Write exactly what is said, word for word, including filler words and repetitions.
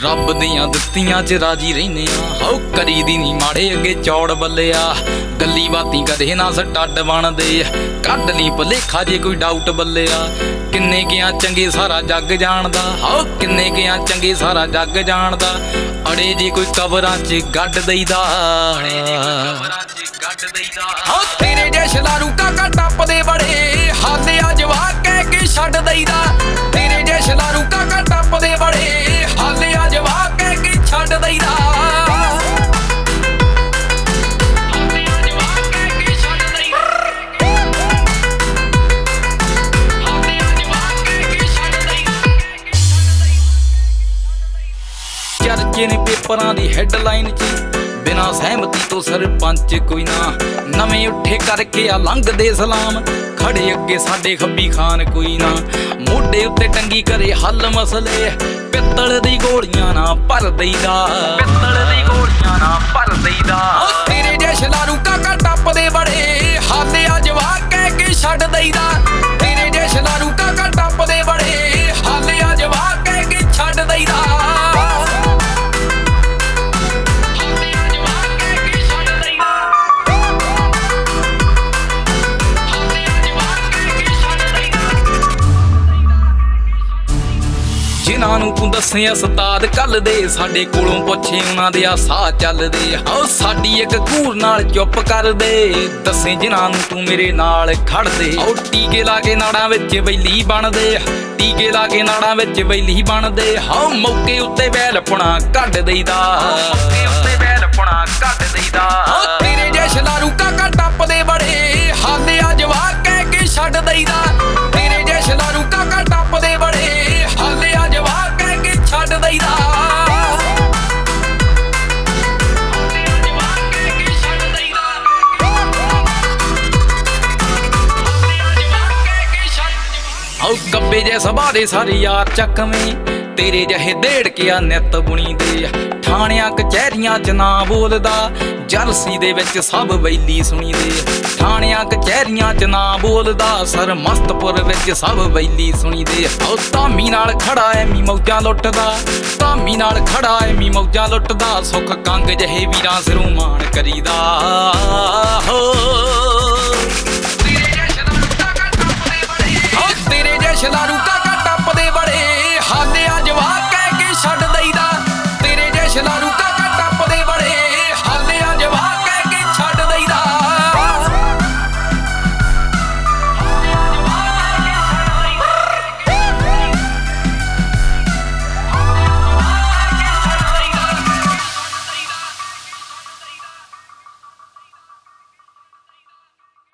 ਰੱਬ ਦੀਆਂ ਦਿੱਤੀਆਂ ਚ ਰਾਜੀ ਰਹਿੰਦੇ ਆ। ਹਉ ਕਰੀ ਦੀ ਨੀ ਮਾੜੇ ਅੱਗੇ ਚੌੜ ਬੱਲਿਆ, ਗੱਲੀ ਬਾਤੀ ਕਦੇ ਨਾ ਸਟੱਡ ਬਣਦੇ। ਕੱਢ ਲਈ ਭੁਲੇਖਾ ਜੇ ਕੋਈ ਡਾਊਟ ਬੱਲਿਆ, ਕਿੰਨੇ ਗਿਆ ਚੰਗੇ ਸਾਰਾ ਜੱਗ ਜਾਣਦਾ। ਹਉ ਕਿੰਨੇ ਗਿਆ ਚੰਗੇ ਸਾਰਾ ਜੱਗ ਜਾਣਦਾ। ਅੜੇ ਜੇ ਕੋਈ ਕਬਰਾਂ ਚ ਗੱਡ ਦਈਦਾ, ਹਉ ਤੇਰੇ ਜੇ ਸ਼ਲਾਰੂ ਕਾਕਾ ਟੱਪਦੇ ਬੜੇ, ਹਾਲੇ ਆ ਜਵਾਕ ਕਹਿ ਕੇ ਛੱਡ ਦਈਦਾ। ਤੇਰੇ ਜੇ ਸ਼ਲਾਰੂ ਕਾਕਾ ਟੱਪਦੇ ਬੜੇ, ਹਾਲੇ ਆ ਜਵਾਕ ਕਹਿ ਕੇ ਛੱਡ ਦਈਦਾ। ਚਰਚੇ ਨੇ ਪੇਪਰਾਂ ਦੀ ਹੈਡਲਾਈਨ 'ਚ, ਬਿਨਾਂ ਸਹਿਮਤੀ ਤੋਂ ਸਰਪੰਚ ਕੋਈ ਨਾ। ਨਵੇਂ ਉੱਠੇ ਕਰਕੇ ਆ ਲੰਘਦੇ ਸਲਾਮ, ਖੜੇ ਅੱਗੇ ਸਾਡੇ ਖੱਬੀ ਖਾਨ ਕੋਈ ਨਾ। ਮੋਢੇ ਉੱਤੇ ਟੰਗੀ ਕਰੇ ਹੱਲ ਮਸਲੇ, ਪਿੱਤਲ ਦੀ ਗੋਲੀਆਂ ਨਾ ਭਰ ਦਈਦਾ। ਪਿੱਤਲ ਦੀ ਗੋਲੀਆਂ ਨਾ ਭਰ ਦਈਦਾ। ਤੇਰੇ ਜੇ ਸ਼ਲਾਰੂ ਕਾਕਾ ਟੱਪਦੇ ਬੜੇ, ਹਾਲੇ ਆ ਜਵਾਕ ਕਹਿ ਕੇ ਛੱਡ ਦਈਦਾ। ਤੇਰੇ ਜੇ ਸ਼ਲਾਰੂ ਕਾਕਾ ਟੱਪਦੇ ਬੜੇ, ਹਾਲੇ ਆ ਜਵਾਕ ਕਹਿ ਕੇ ਛੱਡ ਦਈਦਾ। ਜਿਨ੍ਹਾਂ ਨੂੰ ਤੂੰ ਦੱਸੇ ਉਸਤਾਦ ਕੱਲ ਦੇ, ਸਾਡੇ ਕੋਲੋਂ ਪੁੱਛੇ ਉਹਨਾਂ ਦੇ ਆ ਸਾਹ ਚੱਲਦੇ। ਹਉ ਸਾਡੀ ਇੱਕ ਘੂਰ ਨਾਲ ਚੁੱਪ ਕਰ ਦੇ, ਦੱਸੇ ਜਿਨ੍ਹਾਂ ਨੂੰ ਤੂੰ ਮੇਰੇ ਨਾਲ ਖੜਦੇ। ਹਉ ਟੀਕੇ ਲਾ ਕੇ ਨਾੜਾਂ ਵਿੱਚ ਵੈਲੀ ਬਣਦੇ, ਟੀਕੇ ਲਾ ਕੇ ਨਾੜਾਂ ਵਿੱਚ ਵੈਲੀ ਬਣਦੇ। ਹਉ ਮੌਕੇ ਉੱਤੇ ਵੈਲਪੁਣਾ ਕੱਢ ਦਈਦਾ, ਮੌਕੇ ਉੱਤੇ ਵੈਲਪੁਣਾ ਕੱਢ ਦਈਦਾ। ਤੇਰੇ ਜੇ ਸ਼ਲਾਰੂ ਕਾਕਾ ਟੱਪਦੇ ਬੜੇ, ਹਾਲੇ ਆ ਜਵਾਕ ਕਹਿ ਕੇ ਛੱਡ ਦਈਦਾ। ਤੇਰੇ ਜੇ ਸ਼ਲਾਰੂ ਕਾਕਾ ਟੱਪਦੇ ਬੜੇ, ਹਾਲੇ ਆ ਜਵਾਕ ਕਹਿ ਕੇ ਛੱਡ ਦਈਦਾ। ਹਉ ਗੱਬੇ ਜੇ ਸਭਾ ਦੇ ਸਾਰੇ ਯਾਰ ਚੱਕਵੇਂ, ਤੇਰੇ ਜਿਹੇ ਦੇੜ ਕੇ ਆ ਨਿੱਤ ਬੁਣੀ ਦੇ। ਥਾਣਿਆਂ ਕਚਹਿਰੀਆਂ ਚ ਨਾ ਬੋਲਦਾ, ਜਰਸੀ ਦੇ ਵਿੱਚ ਸਭ ਵੈਲੀ ਸੁਣੀ ਦੇ। ਥਾਣਿਆਂ ਕਚਹਿਰੀਆਂ ਚ ਨਾ ਬੋਲਦਾ, ਸਰਮਸਤਪੁਰ ਵਿੱਚ ਸਭ ਵੈਲੀ ਸੁਣੀ ਦੇ। ਹਉ ਧਾਮੀ ਨਾਲ ਖੜਾ ਐਮੀ ਮੌਜਾਂ ਲੁੱਟਦਾ, ਧਾਮੀ ਨਾਲ ਖੜਾ ਐਮੀ ਮੌਜਾਂ ਲੁੱਟਦਾ। ਸੁੱਖ ਕੰਗ ਜਿਹੇ ਵੀਰਾਂ ਸਿਰੋਂ ਮਾਣ ਕਰੀਦਾ।